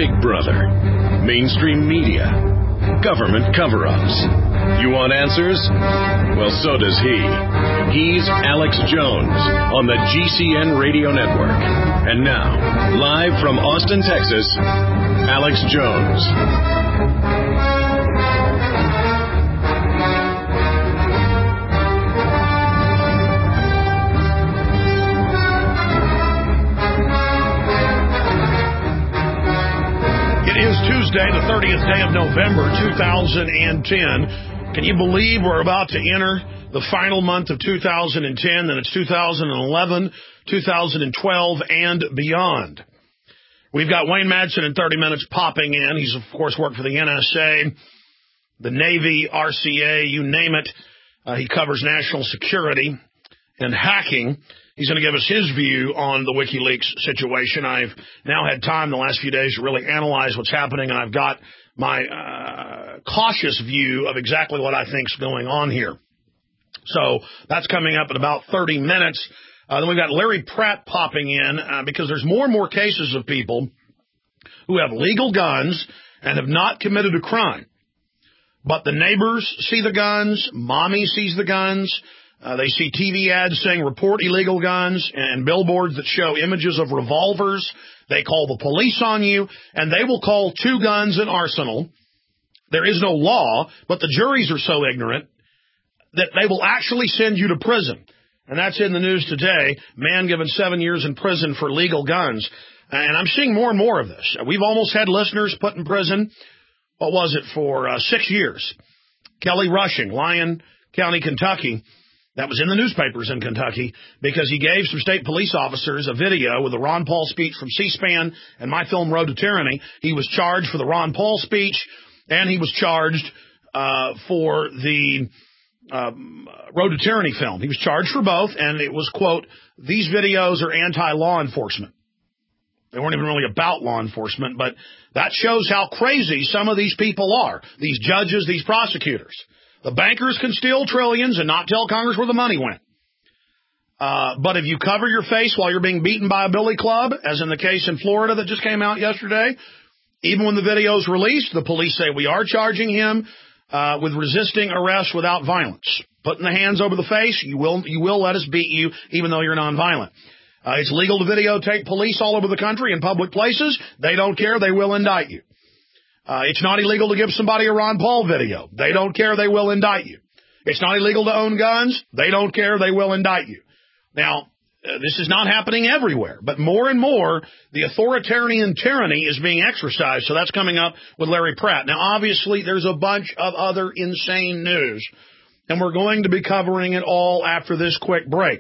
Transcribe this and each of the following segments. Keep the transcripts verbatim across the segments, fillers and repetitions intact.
Big Brother, mainstream media, government cover-ups. You want answers? Well, so does he. He's Alex Jones on the G C N Radio Network. And now, live from Austin, Texas, Alex Jones. It is Tuesday, the thirtieth day of November, two thousand ten. Can you believe we're about to enter the final month of two thousand ten? Then it's two thousand eleven, two thousand twelve, and beyond. We've got Wayne Madsen in thirty minutes popping in. He's, of course, worked for the N S A, the Navy, R C A, you name it. Uh, he covers national security and hacking. He's going to give us his view on the WikiLeaks situation. I've now had time the last few days to really analyze what's happening, and I've got my uh, cautious view of exactly what I think is going on here. So that's coming up in about thirty minutes. Uh, then we've got Larry Pratt popping in uh, because there's more and more cases of people who have legal guns and have not committed a crime. But the neighbors see the guns, mommy sees the guns. Uh, they see T V ads saying report illegal guns and billboards that show images of revolvers. They call the police on you, and they will call two guns an arsenal. There is no law, but the juries are so ignorant that they will actually send you to prison. And that's in the news today. Man given seven years in prison for legal guns. And I'm seeing more and more of this. We've almost had listeners put in prison, what was it, for uh, six years. Kelly Rushing, Lyon County, Kentucky. That was in the newspapers in Kentucky because he gave some state police officers a video with the Ron Paul speech from C-SPAN and my film Road to Tyranny. He was charged for the Ron Paul speech, and he was charged uh, for the um, Road to Tyranny film. He was charged for both, and it was, quote, these videos are anti-law enforcement. They weren't even really about law enforcement, but that shows how crazy some of these people are, these judges, these prosecutors. The bankers can steal trillions and not tell Congress where the money went. Uh, but if you cover your face while you're being beaten by a billy club, as in the case in Florida that just came out yesterday, even when the video is released, the police say we are charging him uh, with resisting arrest without violence. Putting the hands over the face, you will you will let us beat you even though you're nonviolent. Uh, it's legal to videotape police all over the country in public places. They don't care. They will indict you. Uh, it's not illegal to give somebody a Ron Paul video. They don't care. They will indict you. It's not illegal to own guns. They don't care. They will indict you. Now, uh, this is not happening everywhere, but more and more, the authoritarian tyranny is being exercised. So that's coming up with Larry Pratt. Now, obviously, there's a bunch of other insane news, and we're going to be covering it all after this quick break.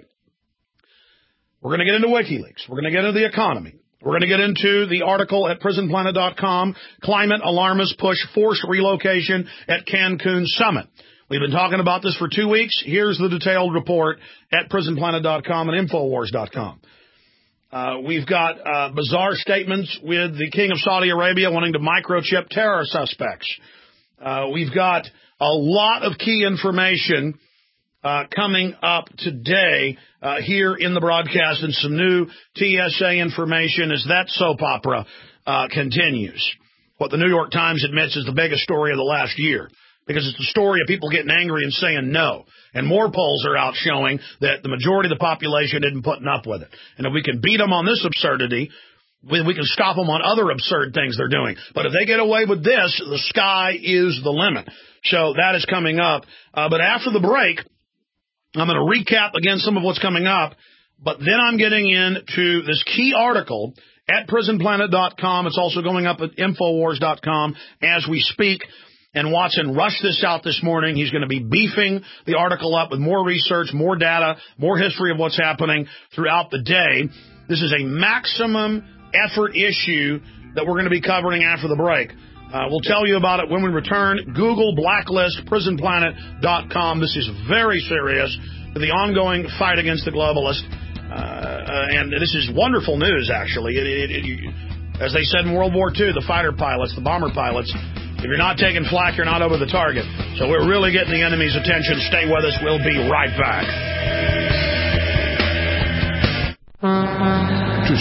We're going to get into WikiLeaks. We're going to get into the economy. We're going to get into the article at prison planet dot com, Climate Alarmists Push Forced Relocation at Cancun Summit. We've been talking about this for two weeks. Here's the detailed report at prison planet dot com and infowars dot com. Uh, we've got uh, bizarre statements with the King of Saudi Arabia wanting to microchip terror suspects. Uh, we've got a lot of key information Uh, coming up today uh, here in the broadcast, and some new T S A information as that soap opera uh, continues. What the New York Times admits is the biggest story of the last year, because it's the story of people getting angry and saying no. And more polls are out showing that the majority of the population isn't putting up with it. And if we can beat them on this absurdity, we, we can stop them on other absurd things they're doing. But if they get away with this, the sky is the limit. So that is coming up. Uh, but after the break, I'm going to recap again some of what's coming up, but then I'm getting into this key article at prison planet dot com. It's also going up at infowars dot com as we speak. And Watson rushed this out this morning. He's going to be beefing the article up with more research, more data, more history of what's happening throughout the day. This is a maximum effort issue that we're going to be covering after the break. Uh, we'll tell you about it when we return. Google blacklist prison planet dot com. This is very serious for the ongoing fight against the globalist. Uh, uh, and this is wonderful news, actually. It, it, it, you, as they said in World War Two, the fighter pilots, the bomber pilots, if you're not taking flak, you're not over the target. So we're really getting the enemy's attention. Stay with us. We'll be right back. To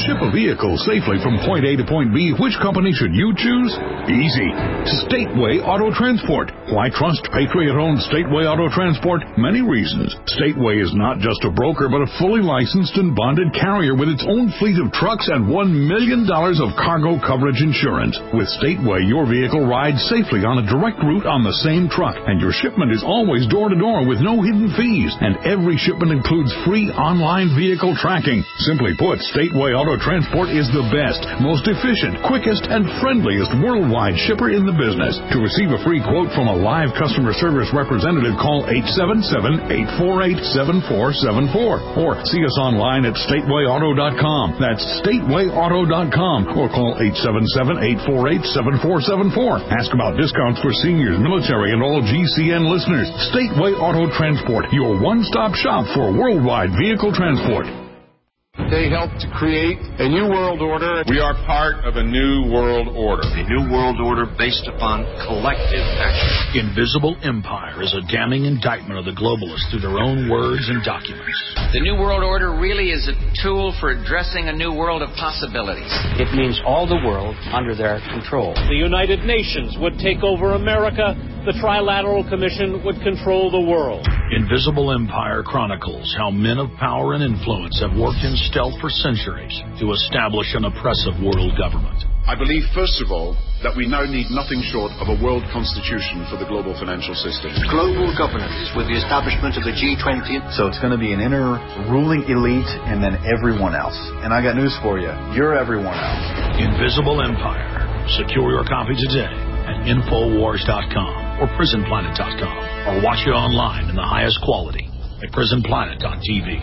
ship a vehicle safely from point A to point B, which company should you choose? Easy. Stateway Auto Transport. Why trust Patriot-owned Stateway Auto Transport? Many reasons. Stateway is not just a broker, but a fully licensed and bonded carrier with its own fleet of trucks and one million dollars of cargo coverage insurance. With Stateway, your vehicle rides safely on a direct route on the same truck, and your shipment is always door-to-door with no hidden fees, and every shipment includes free online vehicle tracking. Simply put, Stateway Auto Transport is the best, most efficient, quickest, and friendliest worldwide shipper in the business. To receive a free quote from a live customer service representative, call eight seven seven, eight four eight, seven four seven four or see us online at stateway auto dot com. That's stateway auto dot com, or call eight seven seven, eight four eight, seven four seven four. Ask about discounts for seniors, military, and all G C N listeners. Stateway Auto Transport, your one-stop shop for worldwide vehicle transport. They helped to create a new world order. We are part of a new world order. A new world order based upon collective action. Invisible Empire is a damning indictment of the globalists through their own words and documents. The new world order really is a tool for addressing a new world of possibilities. It means all the world under their control. The United Nations would take over America. The Trilateral Commission would control the world. Invisible Empire chronicles how men of power and influence have worked in stealth for centuries to establish an oppressive world government. I believe, first of all, that we now need nothing short of a world constitution for the global financial system. Global governance with the establishment of the G twenty. So it's going to be an inner ruling elite and then everyone else. And I got news for you. You're everyone else. Invisible Empire. Secure your copy today at infowars dot com or prison planet dot com, or watch it online in the highest quality at prison planet dot t v.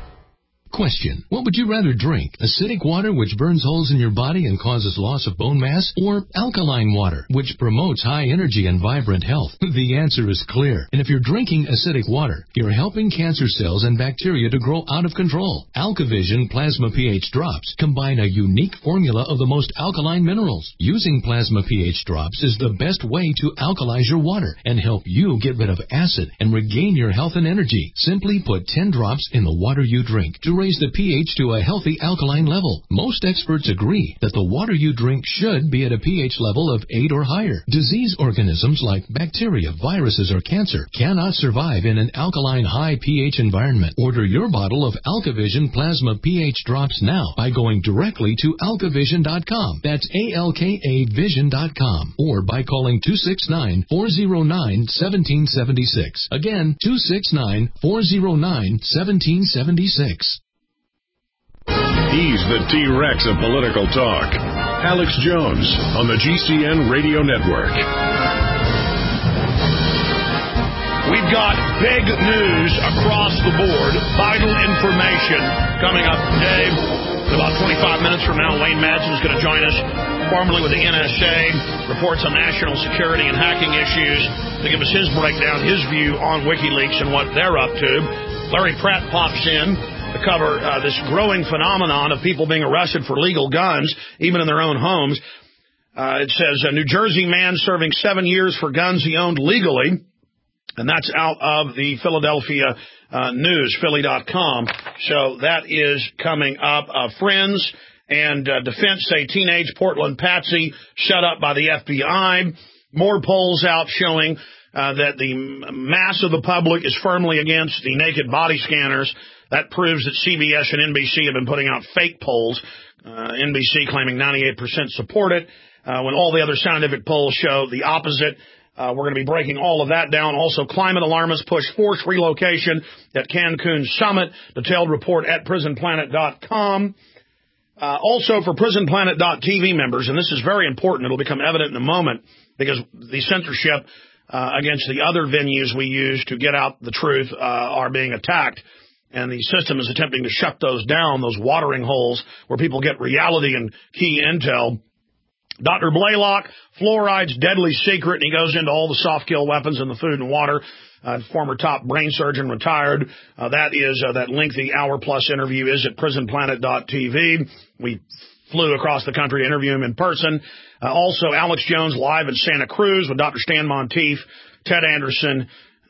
Question. What would you rather drink? Acidic water, which burns holes in your body and causes loss of bone mass? Or alkaline water, which promotes high energy and vibrant health? The answer is clear. And if you're drinking acidic water, you're helping cancer cells and bacteria to grow out of control. AlkaVision Plasma pH Drops combine a unique formula of the most alkaline minerals. Using Plasma pH Drops is the best way to alkalize your water and help you get rid of acid and regain your health and energy. Simply put ten drops in the water you drink to raise the pH to a healthy alkaline level. Most experts agree that the water you drink should be at a pH level of eight or higher. Disease organisms like bacteria, viruses, or cancer cannot survive in an alkaline high pH environment. Order your bottle of AlkaVision Plasma pH Drops now by going directly to alka vision dot com. That's A L K A vision dot com. Or by calling two six nine, four zero nine, one seven seven six. Again, two six nine, four zero nine, one seven seven six. He's the T-Rex of political talk. Alex Jones on the G C N Radio Network. We've got big news across the board. Vital information coming up today. In about twenty-five minutes from now, Wayne Madsen is going to join us, formerly with the N S A, reports on national security and hacking issues, to give us his breakdown, his view on WikiLeaks and what they're up to. Larry Pratt pops in to cover uh, this growing phenomenon of people being arrested for legal guns, even in their own homes. Uh, it says a New Jersey man serving seven years for guns he owned legally, and that's out of the Philadelphia uh, News, philly dot com. So that is coming up. Uh, friends and uh, defense say teenage Portland patsy shut up by the F B I. More polls out showing uh, that the mass of the public is firmly against the naked body scanners. That proves that C B S and N B C have been putting out fake polls. Uh, N B C claiming ninety-eight percent support it, uh, when all the other scientific polls show the opposite. Uh, we're going to be breaking all of that down. Also, climate alarmists push forced relocation at Cancun summit. Detailed report at prison planet dot com. Uh, also, for prison planet dot t v members, and this is very important, it'll become evident in a moment, because the censorship uh, against the other venues we use to get out the truth uh, are being attacked. And the system is attempting to shut those down, those watering holes where people get reality and key intel. Doctor Blaylock, fluoride's deadly secret, and he goes into all the soft kill weapons in the food and water. Uh, former top brain surgeon retired. Uh, that is uh, that lengthy hour-plus interview is at prison planet dot t v. We flew across the country to interview him in person. Uh, also, Alex Jones live in Santa Cruz with Doctor Stan Monteith, Ted Anderson,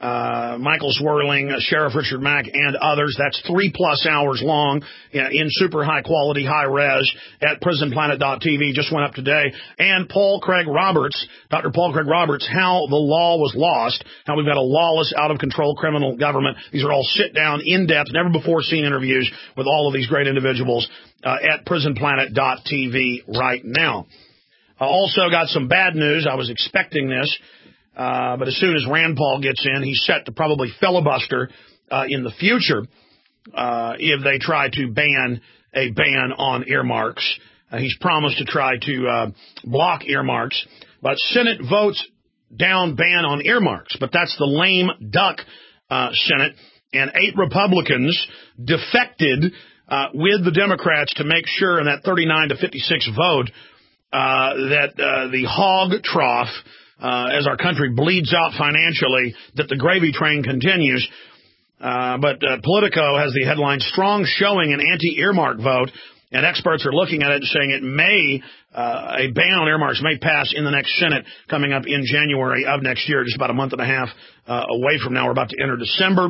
Uh, Michael Swerling, uh, Sheriff Richard Mack, and others. That's three plus hours long uh, in super high quality, high res at prison planet dot t v. Just went up today. And Paul Craig Roberts, Doctor Paul Craig Roberts, How the Law Was Lost, How We've Got a Lawless, Out of Control Criminal Government. These are all sit down, in depth, never before seen interviews with all of these great individuals uh, at prison planet dot t v right now. I also got some bad news. I was expecting this. Uh, but as soon as Rand Paul gets in, he's set to probably filibuster uh, in the future uh, if they try to ban a ban on earmarks. Uh, he's promised to try to uh, block earmarks. But Senate votes down ban on earmarks. But that's the lame duck uh, Senate. And eight Republicans defected uh, with the Democrats to make sure in that thirty-nine to fifty-six vote uh, that uh, the hog trough, Uh, as our country bleeds out financially, that the gravy train continues. Uh, but uh, Politico has the headline, Strong Showing an Anti-Earmark Vote, and experts are looking at it and saying it may, uh, a ban on earmarks may pass in the next Senate coming up in January of next year, just about a month and a half uh, away from now. We're about to enter December.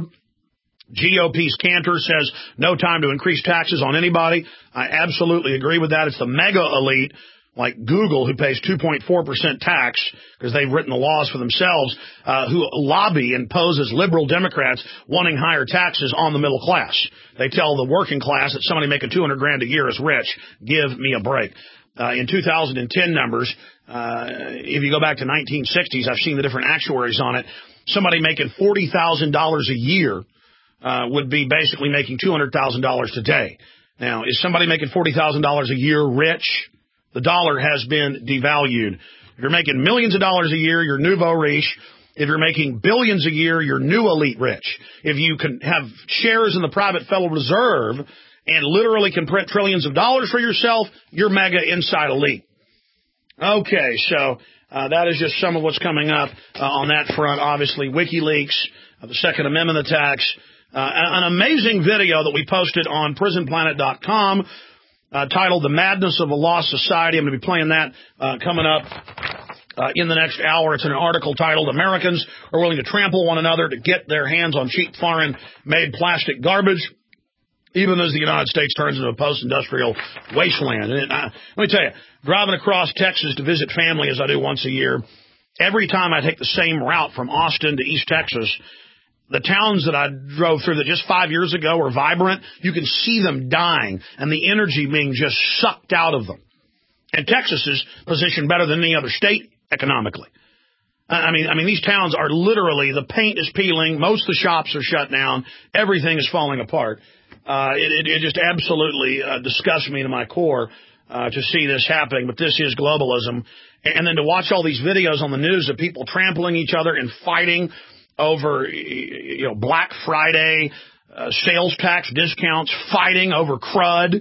G O P's Cantor says no time to increase taxes on anybody. I absolutely agree with that. It's the mega elite, like Google, who pays two point four percent tax because they've written the laws for themselves, uh, who lobby and pose as liberal Democrats wanting higher taxes on the middle class. They tell the working class that somebody making two hundred grand a year is rich. Give me a break. Uh, in two thousand ten numbers, uh, if you go back to nineteen sixties, I've seen the different actuaries on it. Somebody making forty thousand dollars a year uh, would be basically making two hundred thousand dollars today. Now, is somebody making forty thousand dollars a year rich? The dollar has been devalued. If you're making millions of dollars a year, you're nouveau riche. If you're making billions a year, you're new elite rich. If you can have shares in the private Federal Reserve and literally can print trillions of dollars for yourself, you're mega inside elite. Okay, so uh, that is just some of what's coming up uh, on that front. Obviously, WikiLeaks, uh, the Second Amendment attacks, uh, an amazing video that we posted on prison planet dot com. Uh, titled The Madness of a Lost Society. I'm going to be playing that uh, coming up uh, in the next hour. It's an article titled Americans Are Willing to Trample One Another to Get Their Hands on Cheap Foreign-Made Plastic Garbage, even as the United States turns into a post-industrial wasteland. And it, uh, let me tell you, driving across Texas to visit family as I do once a year, every time I take the same route from Austin to East Texas, the towns that I drove through that just five years ago were vibrant, you can see them dying and the energy being just sucked out of them. And Texas is positioned better than any other state economically. I mean, I mean, these towns are literally, the paint is peeling, most of the shops are shut down, everything is falling apart. Uh, it, it, it just absolutely uh, disgusts me to my core uh, to see this happening, but this is globalism. And then to watch all these videos on the news of people trampling each other and fighting over, you know, Black Friday, uh, sales tax discounts, fighting over crud.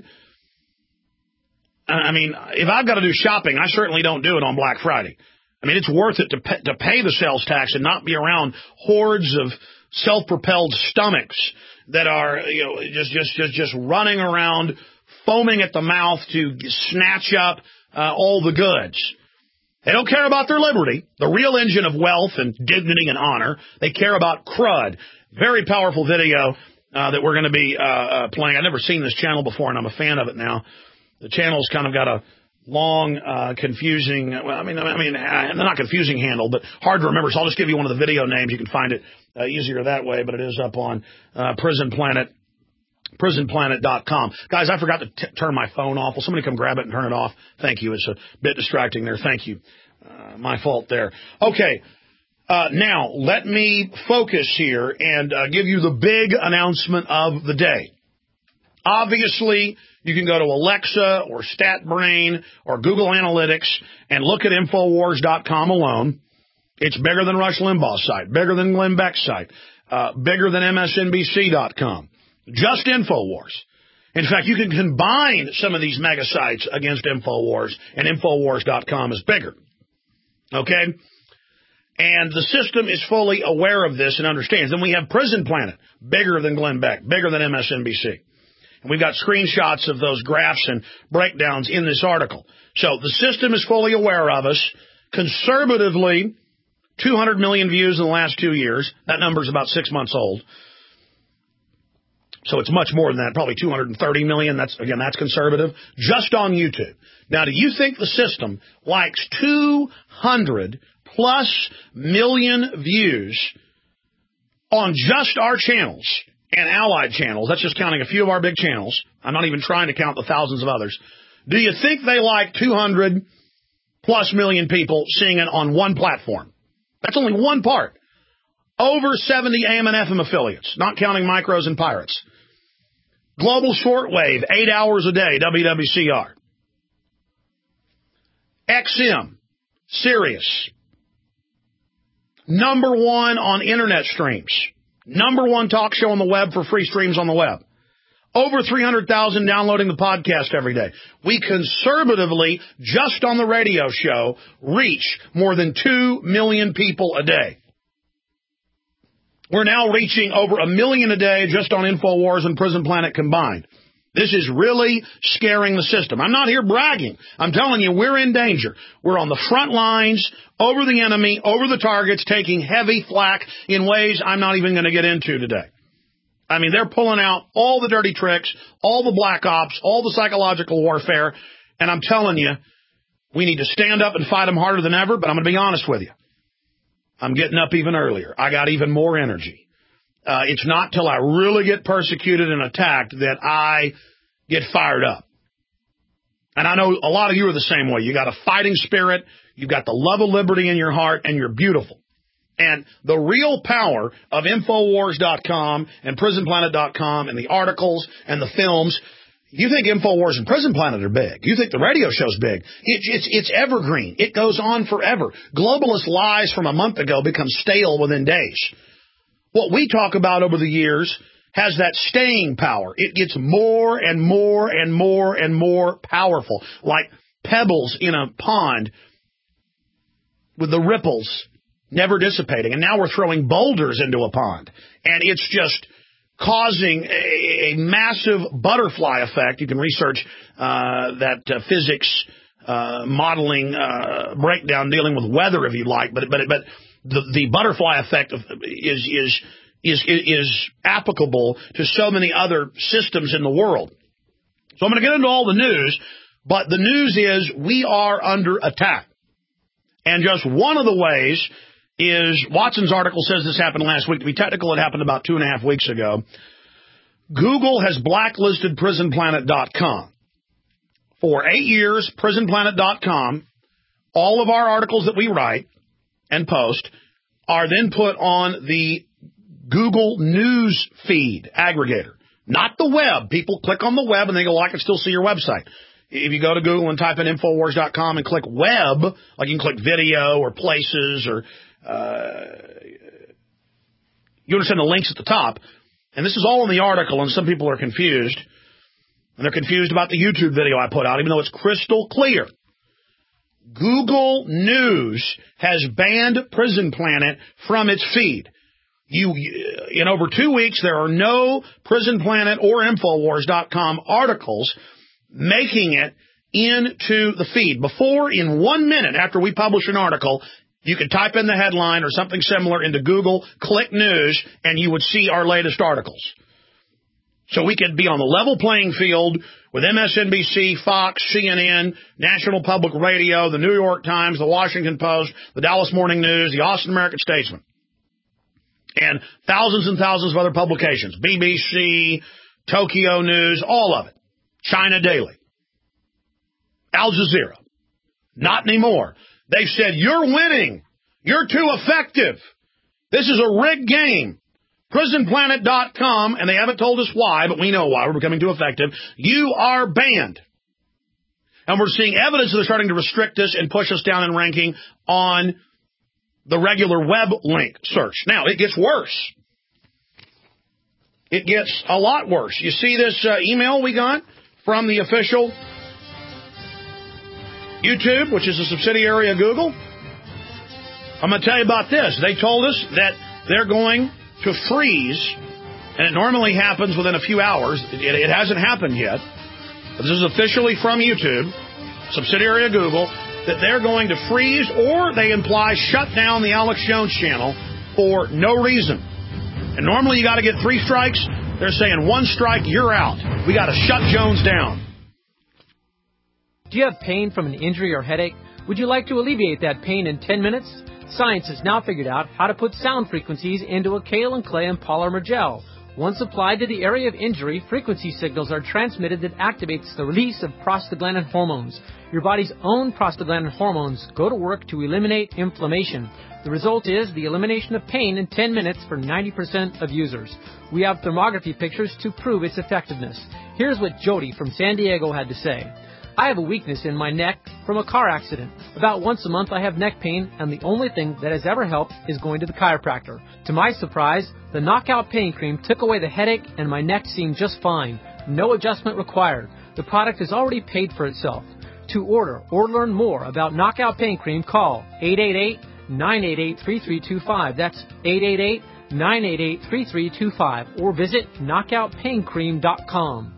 I mean, if I've got to do shopping, I certainly don't do it on Black Friday. I mean, it's worth it to pay, to pay the sales tax and not be around hordes of self-propelled stomachs that are, you know, just just just just running around, foaming at the mouth to snatch up uh, all the goods. They don't care about their liberty, the real engine of wealth and dignity and honor. They care about crud. Very powerful video uh, that we're going to be uh, uh, playing. I've never seen this channel before, and I'm a fan of it now. The channel's kind of got a long, uh, confusing, well, I mean, I mean, uh, not confusing handle, but hard to remember. So I'll just give you one of the video names. You can find it uh, easier that way, but it is up on uh, Prison Planet. prison planet dot com. Guys, I forgot to t- turn my phone off. Will somebody come grab it and turn it off? Thank you. It's a bit distracting there. Thank you. Uh, my fault there. Okay. Uh, now, let me focus here and uh, give you the big announcement of the day. Obviously, you can go to Alexa or StatBrain or Google Analytics and look at Infowars dot com alone. It's bigger than Rush Limbaugh's site, bigger than Glenn Beck's site, uh, bigger than M S N B C dot com. Just Infowars. In fact, you can combine some of these mega sites against Infowars, and Infowars dot com is bigger. Okay? And the system is fully aware of this and understands. Then we have Prison Planet, bigger than Glenn Beck, bigger than M S N B C. And we've got screenshots of those graphs and breakdowns in this article. So the system is fully aware of us. Conservatively, two hundred million views in the last two years. That number's about six months old. So it's much more than that, probably two hundred thirty million. That's, again, that's conservative. Just on YouTube. Now, do you think the system likes two hundred plus million views on just our channels and allied channels? That's just counting a few of our big channels. I'm not even trying to count the thousands of others. Do you think they like two hundred plus million people seeing it on one platform? That's only one part. Over seventy A M and F M affiliates, not counting micros and pirates. Global shortwave, eight hours a day, W W C R. X M, Sirius. Number one on internet streams. Number one talk show on the web for free streams on the web. Over three hundred thousand downloading the podcast every day. We conservatively, just on the radio show, reach more than two million people a day. We're now reaching over a million a day just on InfoWars and Prison Planet combined. This is really scaring the system. I'm not here bragging. I'm telling you, we're in danger. We're on the front lines, over the enemy, over the targets, taking heavy flack in ways I'm not even going to get into today. I mean, they're pulling out all the dirty tricks, all the black ops, all the psychological warfare, and I'm telling you, we need to stand up and fight them harder than ever, but I'm going to be honest with you. I'm getting up even earlier. I got even more energy. Uh, it's not till I really get persecuted and attacked that I get fired up. And I know a lot of you are the same way. You got a fighting spirit. You've got the love of liberty in your heart, and you're beautiful. And the real power of InfoWars dot com and Prison Planet dot com and the articles and the films, you think InfoWars and Prison Planet are big. You think the radio show's big. It, it's, it's evergreen. It goes on forever. Globalist lies from a month ago become stale within days. What we talk about over the years has that staying power. It gets more and more and more and more powerful, like pebbles in a pond with the ripples never dissipating. And now we're throwing boulders into a pond. And it's just causing a, a massive butterfly effect. You can research uh, that uh, physics uh, modeling uh, breakdown dealing with weather if you like, but but but the, the butterfly effect of, is is is is applicable to so many other systems in the world. So I'm going to get into all the news, but the news is we are under attack, and just one of the ways is Watson's article says this happened last week. To be technical, it happened about two and a half weeks ago. Google has blacklisted Prison Planet dot com. For eight years, Prison Planet dot com, all of our articles that we write and post are then put on the Google News feed aggregator, not the web. People click on the web and they go, well, I can still see your website. If you go to Google and type in InfoWars dot com and click web, like you can click video or places or Uh, you understand the links at the top, and this is all in the article, and some people are confused, and they're confused about the YouTube video I put out, even though it's crystal clear. Google News has banned Prison Planet from its feed. You, in over two weeks, there are no Prison Planet or InfoWars dot com articles making it into the feed. Before, in one minute after we publish an article, you could type in the headline or something similar into Google, click news, and you would see our latest articles. So we could be on the level playing field with M S N B C, Fox, C N N, National Public Radio, the New York Times, the Washington Post, the Dallas Morning News, the Austin American Statesman, and thousands and thousands of other publications, B B C, Tokyo News, all of it, China Daily, Al Jazeera. Not anymore. They've said, you're winning. You're too effective. This is a rigged game. Prison Planet dot com, and they haven't told us why, but we know why. We're becoming too effective. You are banned. And we're seeing evidence that they're starting to restrict us and push us down in ranking on the regular web link search. Now, it gets worse. It gets a lot worse. You see this uh, email we got from the official YouTube, which is a subsidiary of Google? I'm going to tell you about this. They told us that they're going to freeze, and it normally happens within a few hours. It, it hasn't happened yet. But this is officially from YouTube, subsidiary of Google. that they're going to freeze, or they imply shut down the Alex Jones channel for no reason. And normally you got to get three strikes. They're saying one strike, you're out. We got to shut Jones down. Do you have pain from an injury or headache? Would you like to alleviate that pain in ten minutes? Science has now figured out how to put sound frequencies into a kale and clay and polymer gel. Once applied to the area of injury, frequency signals are transmitted that activates the release of prostaglandin hormones. Your body's own prostaglandin hormones go to work to eliminate inflammation. The result is the elimination of pain in ten minutes for ninety percent of users. We have thermography pictures to prove its effectiveness. Here's what Jody from San Diego had to say. I have a weakness in my neck from a car accident. About once a month I have neck pain, and the only thing that has ever helped is going to the chiropractor. To my surprise, the Knockout Pain Cream took away the headache and my neck seemed just fine. No adjustment required. The product has already paid for itself. To order or learn more about Knockout Pain Cream, call eight eight eight, nine eight eight, three three two five. That's eight eight eight, nine eight eight, three three two five. Or visit knockout pain cream dot com.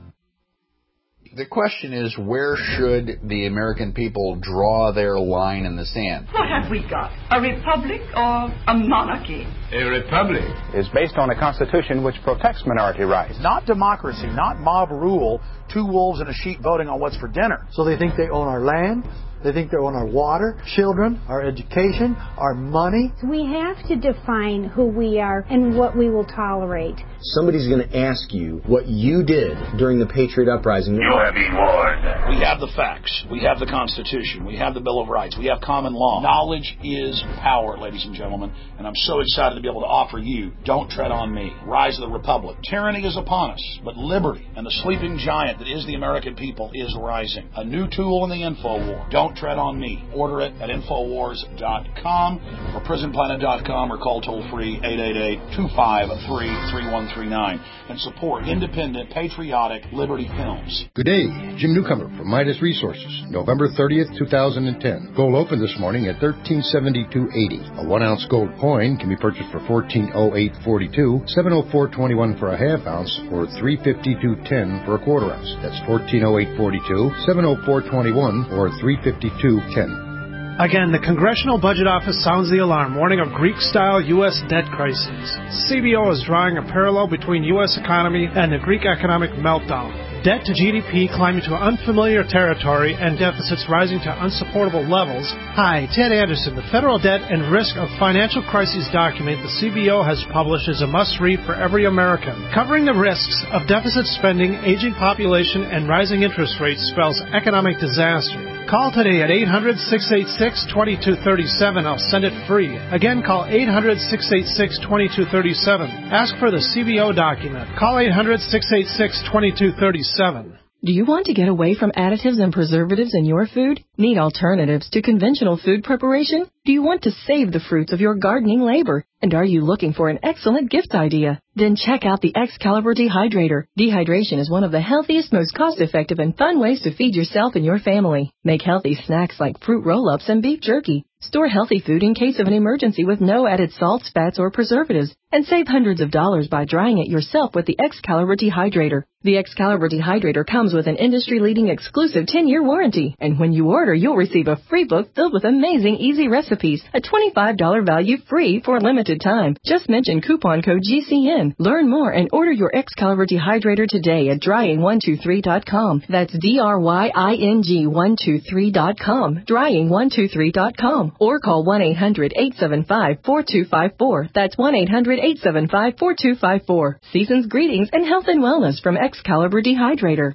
The question is, where should the American people draw their line in the sand? What have we got? A republic or a monarchy? A republic is based on a constitution which protects minority rights. Not democracy, not mob rule, two wolves and a sheep voting on what's for dinner. So they think they own our land, they think they own our water, children, our education, our money. We have to define who we are and what we will tolerate. Somebody's going to ask you what you did during the Patriot Uprising. You have been warned. We have the facts. We have the Constitution. We have the Bill of Rights. We have common law. Knowledge is power, ladies and gentlemen. And I'm so excited to be able to offer you Don't Tread on Me, Rise of the Republic. Tyranny is upon us, but liberty and the sleeping giant that is the American people is rising. A new tool in the info war. Don't Tread on Me. Order it at infowars dot com or prison planet dot com or call toll-free eight eight eight, two five three, three one three nine and support independent, patriotic Liberty Films. Good day. Jim Newcomer from Midas Resources. November thirtieth, two thousand ten. Gold opened this morning at thirteen seventy-two eighty. A one-ounce gold coin can be purchased for fourteen oh eight forty-two, seven oh four twenty-one for a half ounce, or three fifty-two ten for a quarter ounce. That's fourteen oh eight forty-two, seven oh four twenty-one, or three fifty-two ten. Again, the Congressional Budget Office sounds the alarm, warning of Greek-style U S debt crises. C B O is drawing a parallel between U S economy and the Greek economic meltdown. Debt to G D P climbing to unfamiliar territory and deficits rising to unsupportable levels. Hi, Ted Anderson. The Federal Debt and Risk of Financial Crises document the C B O has published is a must-read for every American. Covering the risks of deficit spending, aging population, and rising interest rates spells economic disaster. Call today at eight hundred, six eight six, two two three seven. I'll send it free. Again, call eight hundred, six eight six, two two three seven. Ask for the C B O document. Call eight hundred, six eight six, two two three seven. Do you want to get away from additives and preservatives in your food? Need alternatives to conventional food preparation? Do you want to save the fruits of your gardening labor? And are you looking for an excellent gift idea? Then check out the Excalibur Dehydrator. Dehydration is one of the healthiest, most cost-effective, and fun ways to feed yourself and your family. Make healthy snacks like fruit roll-ups and beef jerky. Store healthy food in case of an emergency with no added salts, fats, or preservatives. And save hundreds of dollars by drying it yourself with the Excalibur Dehydrator. The Excalibur Dehydrator comes with an industry-leading exclusive ten-year warranty. And when you order, you'll receive a free book filled with amazing easy recipes. A twenty-five dollars value free for a limited time. Just mention coupon code G C N. Learn more and order your Excalibur Dehydrator today at drying one two three dot com. That's D R Y I N G one two three dot com. drying one two three dot com. Or call one eight hundred, eight seven five, four two five four. That's one eight hundred, eight seven five, four two five four. Season's greetings and health and wellness from Excalibur Dehydrator.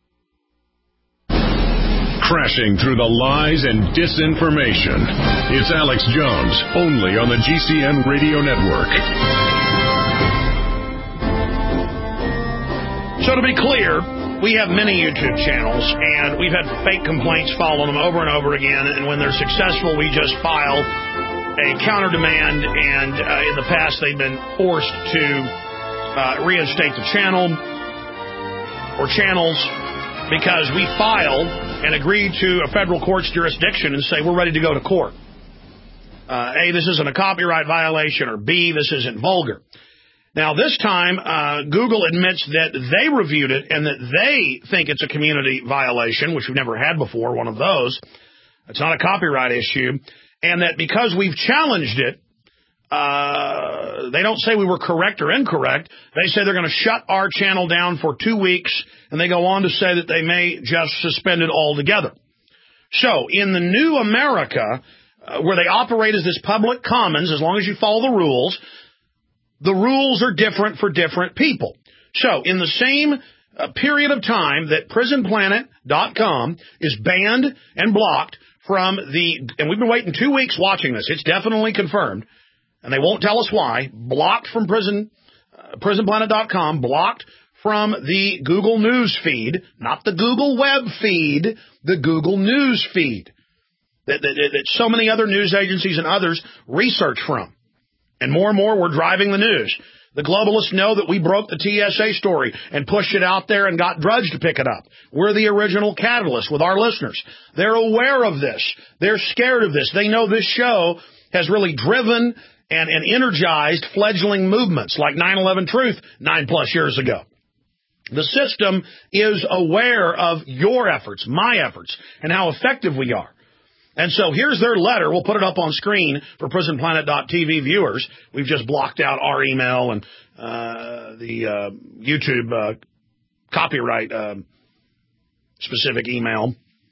Crashing through the lies and disinformation. It's Alex Jones, only on the G C N Radio Network. So to be clear, we have many YouTube channels, and we've had fake complaints following them over and over again, and when they're successful, we just file a counter demand, and uh, in the past, they've been forced to uh, reinstate the channel or channels because we filed and agreed to a federal court's jurisdiction and say we're ready to go to court. Uh, A, this isn't a copyright violation, or B, this isn't vulgar. Now, this time, uh, Google admits that they reviewed it and that they think it's a community violation, which we've never had before, one of those. It's not a copyright issue. And that because we've challenged it, uh, they don't say we were correct or incorrect. They say they're going to shut our channel down for two weeks, and they go on to say that they may just suspend it altogether. So, in the new America, uh, where they operate as this public commons, as long as you follow the rules, the rules are different for different people. So, in the same uh, period of time that prison planet dot com is banned and blocked from the, and we've been waiting two weeks watching this, it's definitely confirmed, and they won't tell us why, blocked from prison, uh, prison planet dot com, blocked from the Google News feed, not the Google Web feed, the Google News feed, that, that, that so many other news agencies and others research from. And more and more we're driving the news. The globalists know that we broke the T S A story and pushed it out there and got Drudge to pick it up. We're the original catalyst with our listeners. They're aware of this. They're scared of this. They know this show has really driven and, and energized fledgling movements like nine eleven Truth nine plus years ago. The system is aware of your efforts, my efforts, and how effective we are. And so here's their letter. We'll put it up on screen for prison planet dot t v viewers. We've just blocked out our email and uh, the uh, YouTube uh, copyright uh, specific email.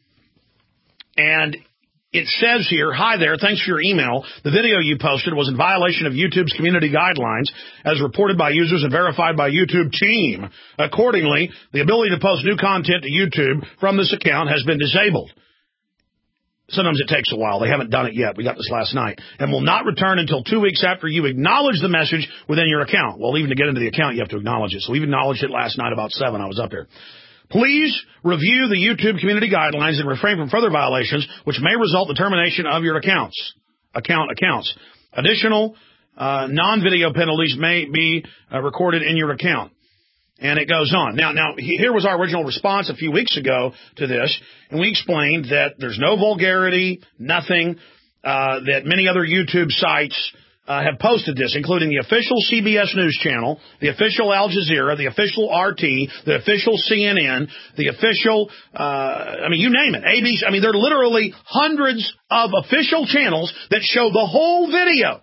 And it says here, hi there, thanks for your email. The video you posted was in violation of YouTube's community guidelines as reported by users and verified by YouTube team. Accordingly, the ability to post new content to YouTube from this account has been disabled. Sometimes it takes a while. They haven't done it yet. We got this last night. And will not return until two weeks after you acknowledge the message within your account. Well, even to get into the account, you have to acknowledge it. So we've acknowledged it last night about seven. I was up here. Please review the YouTube community guidelines and refrain from further violations, which may result in the termination of your accounts. Account accounts. Additional uh, non-video penalties may be uh, recorded in your account. And it goes on. Now, now, here was our original response a few weeks ago to this, and we explained that there's no vulgarity, nothing, uh, that many other YouTube sites uh, have posted this, including the official C B S News Channel, the official Al Jazeera, the official R T, the official C N N, the official, uh, I mean, you name it, A B C. I mean, there are literally hundreds of official channels that show the whole video.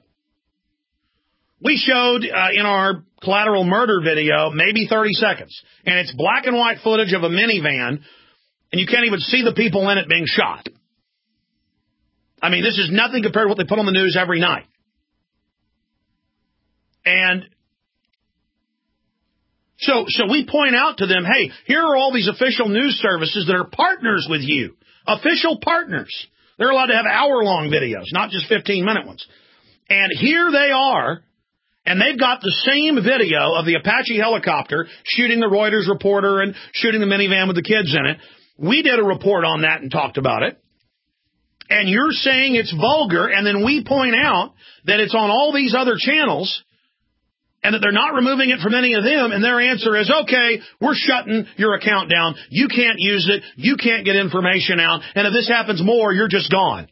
We showed uh, in our collateral murder video maybe thirty seconds, and it's black and white footage of a minivan, and you can't even see the people in it being shot. I mean, this is nothing compared to what they put on the news every night. And so, so we point out to them, hey, here are all these official news services that are partners with you, official partners. They're allowed to have hour-long videos, not just fifteen-minute ones. And here they are. And they've got the same video of the Apache helicopter shooting the Reuters reporter and shooting the minivan with the kids in it. We did a report on that and talked about it. And you're saying it's vulgar, and then we point out that it's on all these other channels and that they're not removing it from any of them, and their answer is, okay, we're shutting your account down. You can't use it. You can't get information out. And if this happens more, you're just gone.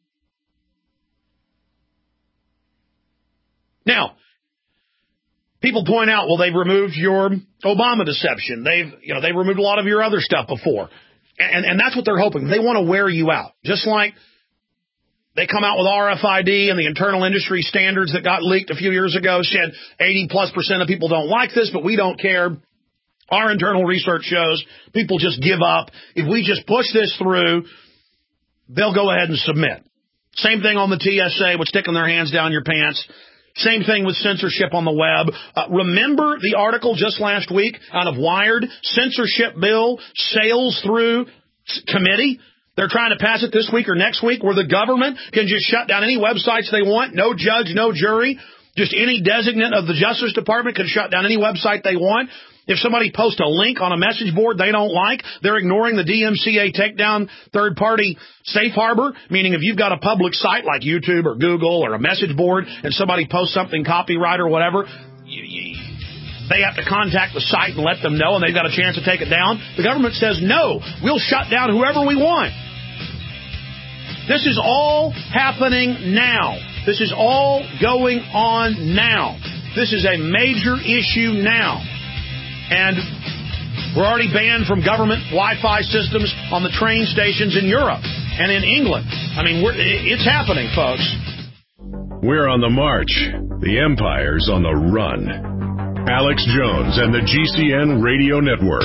Now, people point out, well, they've removed your Obama deception. They've, you know, they've removed a lot of your other stuff before. And, and that's what they're hoping. They want to wear you out. Just like they come out with R F I D and the internal industry standards that got leaked a few years ago said eighty plus percent of people don't like this, but we don't care. Our internal research shows people just give up. If we just push this through, they'll go ahead and submit. Same thing on the T S A with sticking their hands down your pants. Same thing with censorship on the web. Uh, remember the article just last week out of Wired? Censorship bill sails through committee. They're trying to pass it this week or next week where the government can just shut down any websites they want. No judge, no jury. Just any designate of the Justice Department can shut down any website they want. If somebody posts a link on a message board they don't like, they're ignoring the D M C A takedown third-party safe harbor, meaning if you've got a public site like YouTube or Google or a message board and somebody posts something copyright or whatever, you, you, they have to contact the site and let them know, and they've got a chance to take it down. The government says, no, we'll shut down whoever we want. This is all happening now. This is all going on now. This is a major issue now. And we're already banned from government Wi-Fi systems on the train stations in Europe. and in England. I mean, we're, it's happening, folks. We're on the march. The empire's on the run. Alex Jones and the G C N Radio Network.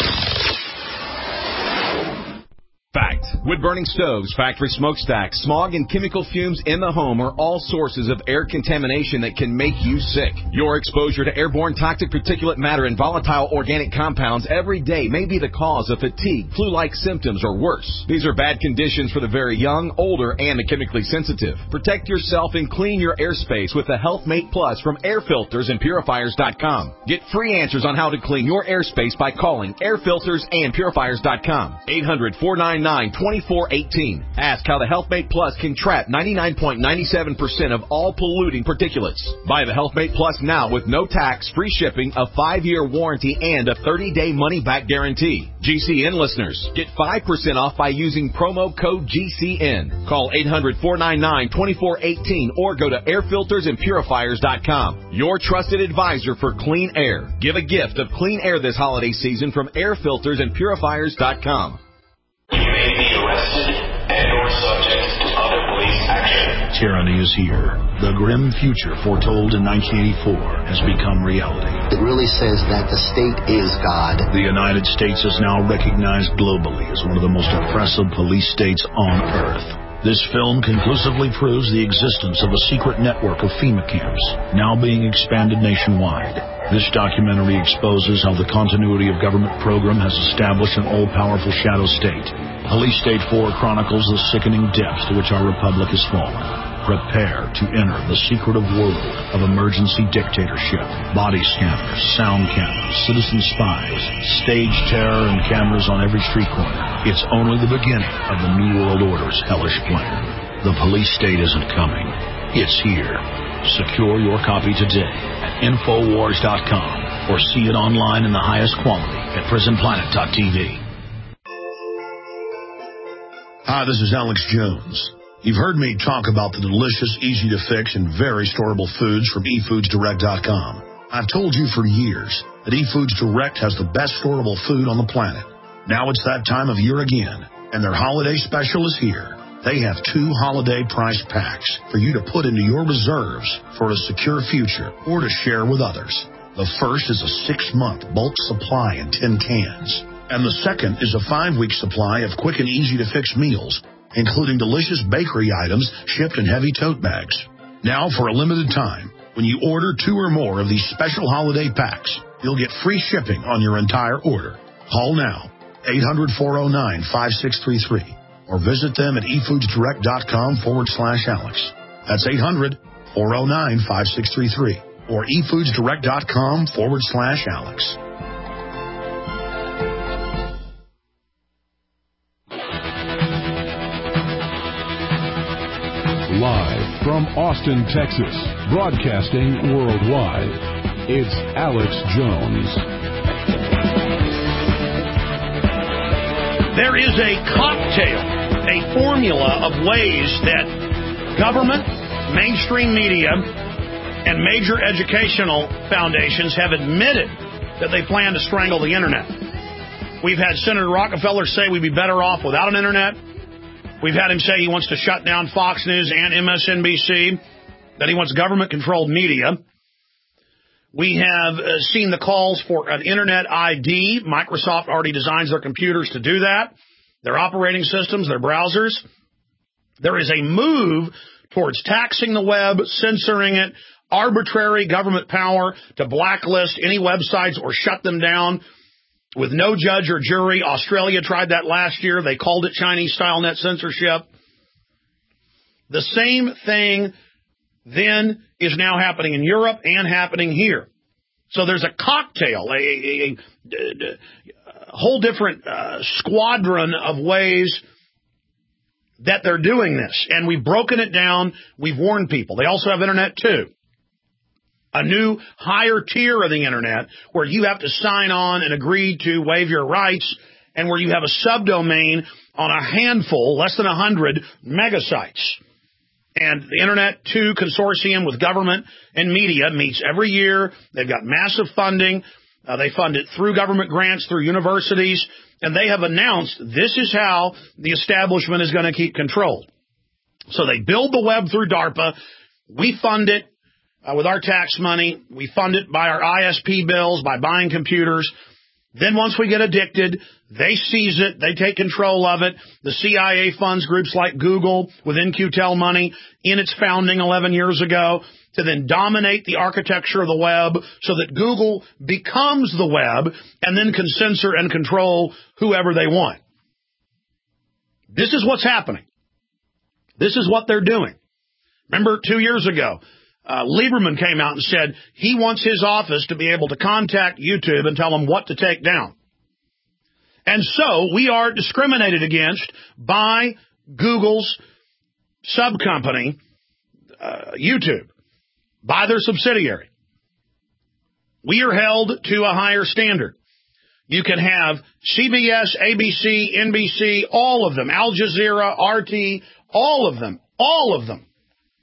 Fact. Wood-burning stoves, factory smokestacks, smog, and chemical fumes in the home are all sources of air contamination that can make you sick. Your exposure to airborne toxic particulate matter and volatile organic compounds every day may be the cause of fatigue, flu-like symptoms, or worse. These are bad conditions for the very young, older, and the chemically sensitive. Protect yourself and clean your airspace with the HealthMate Plus from air filters and purifiers dot com. Get free answers on how to clean your airspace by calling air filters and purifiers dot com. eight hundred, four nine nine, two four one eight. Ask how the HealthMate Plus can trap ninety-nine point nine seven percent of all polluting particulates. Buy the HealthMate Plus now with no tax, free shipping, a five-year warranty, and a thirty-day money-back guarantee. G C N listeners, get five percent off by using promo code G C N. Call eight hundred, four nine nine, two four one eight or go to air filters and purifiers dot com. Your trusted advisor for clean air. Give a gift of clean air this holiday season from air filters and purifiers dot com. You may be arrested and or subject to other police action. Tyranny is here. The grim future foretold in nineteen eighty-four has become reality. It really says that the state is God. The United States is now recognized globally as one of the most oppressive police states on earth. This film conclusively proves the existence of a secret network of FEMA camps, now being expanded nationwide. This documentary exposes how the continuity of government program has established an all-powerful shadow state. Police State four chronicles the sickening depths to which our republic has fallen. Prepare to enter the secretive world of emergency dictatorship, body scanners, sound cameras, citizen spies, stage terror, and cameras on every street corner. It's only the beginning of the New World Order's hellish plan. The police state isn't coming. It's here. Secure your copy today at infowars dot com or see it online in the highest quality at prison planet dot t v. Hi, this is Alex Jones. You've heard me talk about the delicious, easy-to-fix, and very storable foods from e foods direct dot com. I've told you for years that eFoods Direct has the best storable food on the planet. Now it's that time of year again, and their holiday special is here. They have two holiday price packs for you to put into your reserves for a secure future or to share with others. The first is a six-month bulk supply in tin cans, and the second is a five-week supply of quick and easy-to-fix meals, including delicious bakery items shipped in heavy tote bags. Now, for a limited time, when you order two or more of these special holiday packs, you'll get free shipping on your entire order. Call now, eight hundred, four oh nine, five six three three. Or visit them at efoodsdirect.com forward slash Alex. That's eight hundred, four oh nine, five six three three. Or efoodsdirect.com forward slash Alex. Live from Austin, Texas, broadcasting worldwide, it's Alex Jones. There is a cocktail, a formula of ways that government, mainstream media, and major educational foundations have admitted that they plan to strangle the internet. We've had Senator Rockefeller say we'd be better off without an internet. We've had him say he wants to shut down Fox News and M S N B C, that he wants government-controlled media. We have uh, seen the calls for an Internet I D. Microsoft already designs their computers to do that, their operating systems, their browsers. There is a move towards taxing the web, censoring it, arbitrary government power to blacklist any websites or shut them down with no judge or jury. Australia tried that last year. They called it Chinese-style net censorship. The same thing then is now happening in Europe and happening here. So there's a cocktail, a, a, a, a whole different uh, squadron of ways that they're doing this. And we've broken it down. We've warned people. They also have Internet too. A new higher tier of the Internet where you have to sign on and agree to waive your rights, and where you have a subdomain on a handful, less than one hundred megasites. And the Internet two Consortium with government and media meets every year. They've got massive funding. Uh, they fund it through government grants, through universities, And they have announced this is how the establishment is going to keep control. So they build the web through DARPA. We fund it uh, with our tax money. We fund it by our I S P bills, by buying computers. Then once we get addicted, they seize it. They take control of it. The C I A funds groups like Google with N Q Tel money in its founding eleven years ago to then dominate the architecture of the web so that Google becomes the web and then can censor and control whoever they want. This is what's happening. This is what they're doing. Remember two years ago, uh, Lieberman came out and said he wants his office to be able to contact YouTube and tell them what to take down. And so we are discriminated against by Google's subcompany, uh, YouTube, by their subsidiary. We are held to a higher standard. You can have C B S, A B C, N B C, all of them, Al Jazeera, R T, all of them, all of them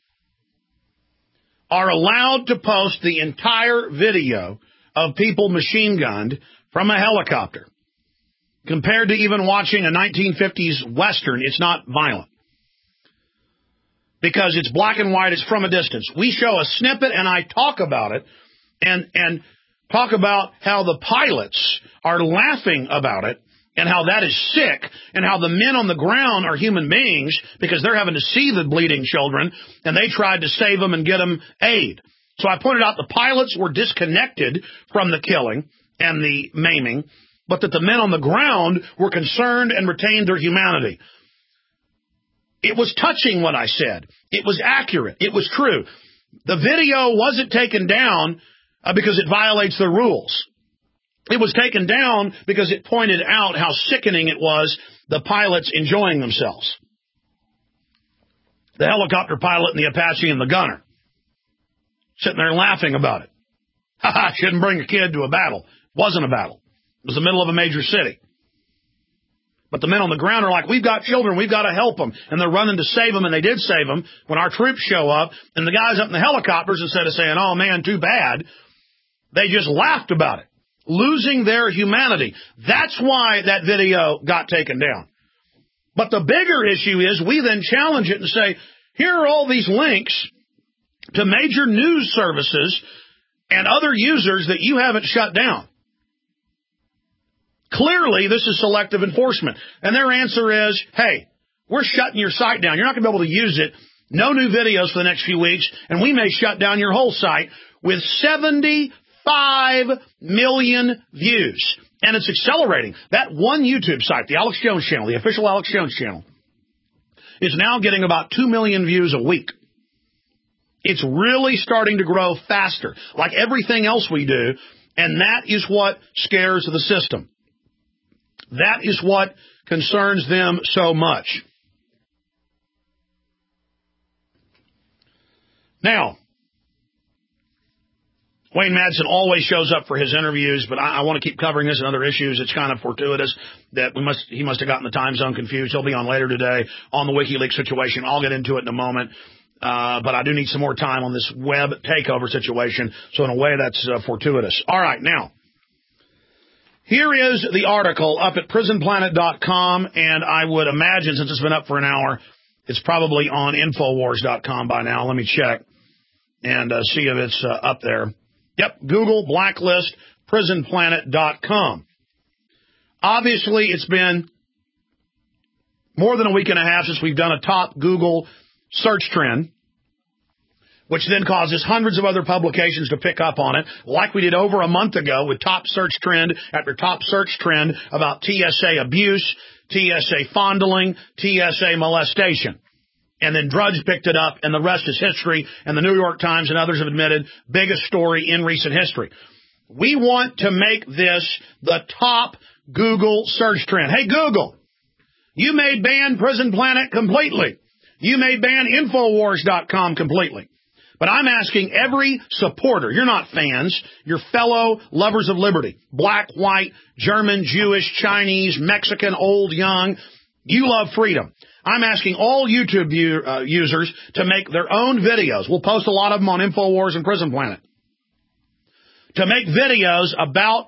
are allowed to post the entire video of people machine gunned from a helicopter. Compared to even watching a nineteen fifties Western, it's not violent. Because it's black and white, it's from a distance. We show a snippet and I talk about it and, and talk about how the pilots are laughing about it and how that is sick and how the men on the ground are human beings because they're having to see the bleeding children and they tried to save them and get them aid. So I pointed out the pilots were disconnected from the killing and the maiming, but that the men on the ground were concerned and retained their humanity. It was touching what I said. It was accurate. It was true. The video wasn't taken down uh, because it violates the rules. It was taken down because it pointed out how sickening it was, the pilots enjoying themselves. The helicopter pilot and the Apache and the gunner sitting there laughing about it. Ha ha, shouldn't bring a kid to a battle. Wasn't a battle. It was the middle of a major city. But the men on the ground are like, we've got children, we've got to help them. And they're running to save them, and they did save them when our troops show up. And the guys up in the helicopters, instead of saying, oh, man, too bad, they just laughed about it, losing their humanity. That's why that video got taken down. But the bigger issue is we then challenge it and say, here are all these links to major news services and other users that you haven't shut down. Clearly, this is selective enforcement. And their answer is, hey, we're shutting your site down. You're not going to be able to use it. No new videos for the next few weeks. And we may shut down your whole site with seventy-five million views. And it's accelerating. That one YouTube site, the Alex Jones channel, the official Alex Jones channel, is now getting about two million views a week. It's really starting to grow faster, like everything else we do. And that is what scares the system. That is what concerns them so much. Now, Wayne Madsen always shows up for his interviews, but I, I want to keep covering this and other issues. It's kind of fortuitous that we must he must have gotten the time zone confused. He'll be on later today on the WikiLeaks situation. I'll get into it in a moment. Uh, but I do need some more time on this web takeover situation. So in a way, that's uh, fortuitous. All right, now. Here is the article up at prison planet dot com, and I would imagine, since it's been up for an hour, it's probably on infowars dot com by now. Let me check and uh, see if it's uh, up there. Yep, Google, blacklist, prison planet dot com. Obviously, it's been more than a week and a half since we've done a top Google search trend, which then causes hundreds of other publications to pick up on it, like we did over a month ago with top search trend after top search trend about T S A abuse, T S A fondling, T S A molestation. And then Drudge picked it up, and the rest is history, and the New York Times and others have admitted biggest story in recent history. We want to make this the top Google search trend. Hey, Google, you may ban Prison Planet completely. You may ban infowars dot com completely. But I'm asking every supporter, you're not fans, you're fellow lovers of liberty, black, white, German, Jewish, Chinese, Mexican, old, young, you love freedom. I'm asking all YouTube view, uh, users to make their own videos. We'll post a lot of them on InfoWars and Prison Planet. To make videos about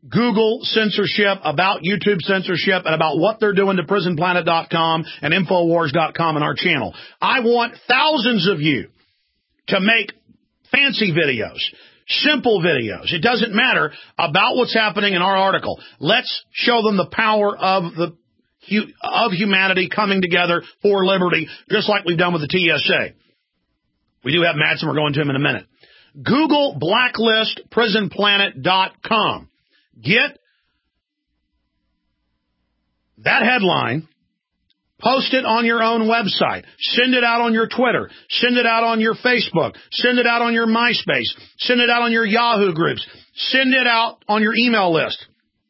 Google censorship, about YouTube censorship, and about what they're doing to prison planet dot com and infowars dot com and our channel. I want thousands of you to make fancy videos, simple videos. It doesn't matter about what's happening in our article. Let's show them the power of the of humanity coming together for liberty, just like we've done with the T S A. We do have Madsen. We're going to him in a minute. Google blacklist prison planet dot com. Get that headline, post it on your own website, send it out on your Twitter, send it out on your Facebook, send it out on your MySpace, send it out on your Yahoo groups, send it out on your email list.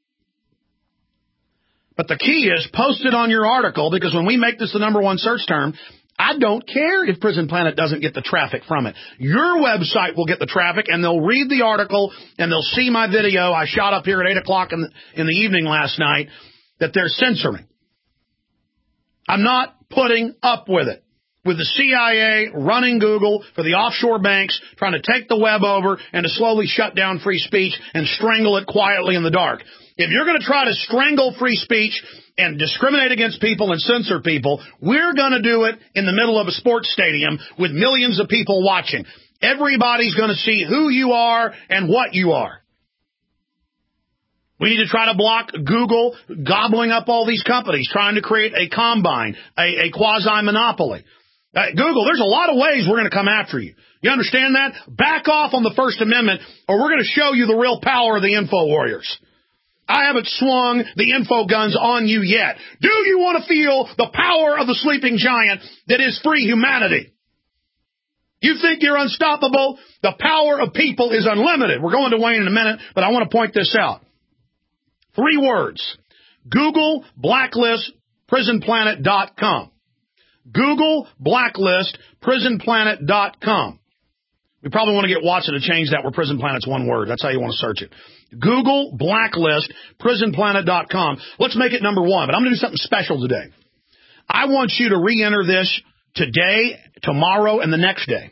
But the key is post it on your article, because when we make this the number one search term, I don't care if Prison Planet doesn't get the traffic from it. Your website will get the traffic, and they'll read the article, and they'll see my video I shot up here at eight o'clock in the, in the evening last night that they're censoring. I'm not putting up with it. With the C I A running Google for the offshore banks, trying to take the web over and to slowly shut down free speech and strangle it quietly in the dark. If you're going to try to strangle free speech and discriminate against people and censor people, we're going to do it in the middle of a sports stadium with millions of people watching. Everybody's going to see who you are and what you are. We need to try to block Google gobbling up all these companies, trying to create a combine, a, a quasi-monopoly. Uh, Google, there's a lot of ways we're going to come after you. You understand that? Back off on the First Amendment, or we're going to show you the real power of the info warriors. I haven't swung the info guns on you yet. Do you want to feel the power of the sleeping giant that is free humanity? You think you're unstoppable? The power of people is unlimited. We're going to Wayne in a minute, but I want to point this out. Three words. Google blacklist prison planet dot com. Google blacklist prison planet dot com. We probably want to get Watson to change that where Prison Planet's one word. That's how you want to search it. Google blacklist prison planet dot com. Let's make it number one, but I'm going to do something special today. I want you to re-enter this today, tomorrow, and the next day.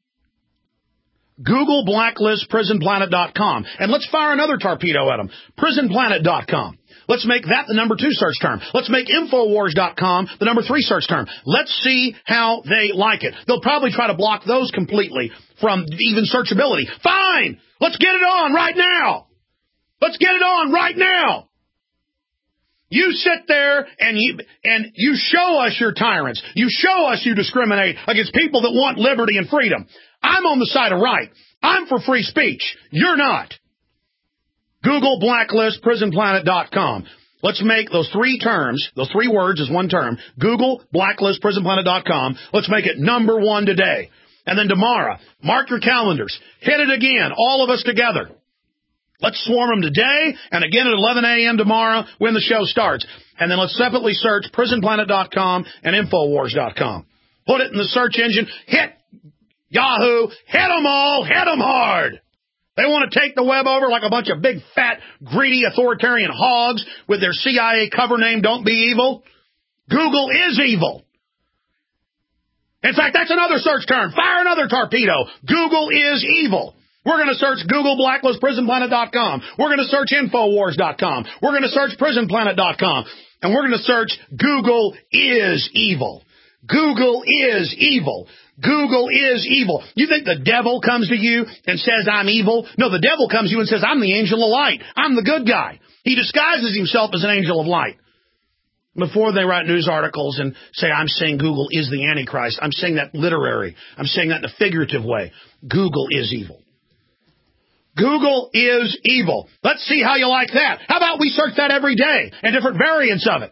Google blacklist prison planet dot com. And let's fire another torpedo at them. prison planet dot com. Let's make that the number two search term. Let's make infowars dot com the number three search term. Let's see how they like it. They'll probably try to block those completely from even searchability. Fine! Let's get it on right now! Let's get it on right now! You sit there and you and you show us you're tyrants. You show us you discriminate against people that want liberty and freedom. I'm on the side of right. I'm for free speech. You're not. Google blacklist prison planet dot com. Let's make those three terms, those three words is one term, Google blacklist prison planet dot com. Let's make it number one today. And then tomorrow, mark your calendars. Hit it again, all of us together. Let's swarm them today and again at eleven a.m. tomorrow when the show starts. And then let's separately search prison planet dot com and infowars dot com. Put it in the search engine. Hit Yahoo. Hit them all. Hit them hard. They want to take the web over like a bunch of big, fat, greedy, authoritarian hogs with their C I A cover name, Don't Be Evil. Google is evil. In fact, that's another search term. Fire another torpedo. Google is evil. We're going to search Google blacklist prison planet dot com. We're going to search infowars dot com. We're going to search prison planet dot com. And we're going to search Google is evil. Google is evil. Google is evil. You think the devil comes to you and says, I'm evil? No, the devil comes to you and says, I'm the angel of light. I'm the good guy. He disguises himself as an angel of light. Before they write news articles and say, I'm saying Google is the Antichrist, I'm saying that literary. I'm saying that in a figurative way. Google is evil. Google is evil. Let's see how you like that. How about we search that every day and different variants of it?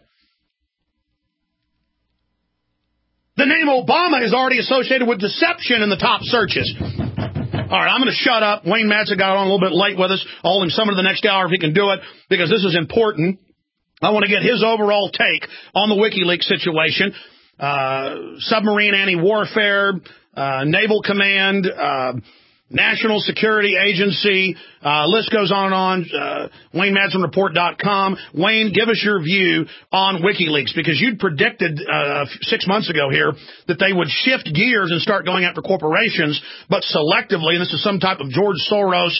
The name Obama is already associated with deception in the top searches. All right, I'm going to shut up. Wayne Madsen got on a little bit late with us. I'll hold him some of the next hour if he can do it, because this is important. I want to get his overall take on the WikiLeaks situation. Uh, submarine anti-warfare, uh, Naval Command, uh, National Security Agency, uh, list goes on and on, uh, Wayne Madsen Report dot com. Wayne, give us your view on WikiLeaks, because you'd predicted uh, six months ago here that they would shift gears and start going after corporations, but selectively, and this is some type of George Soros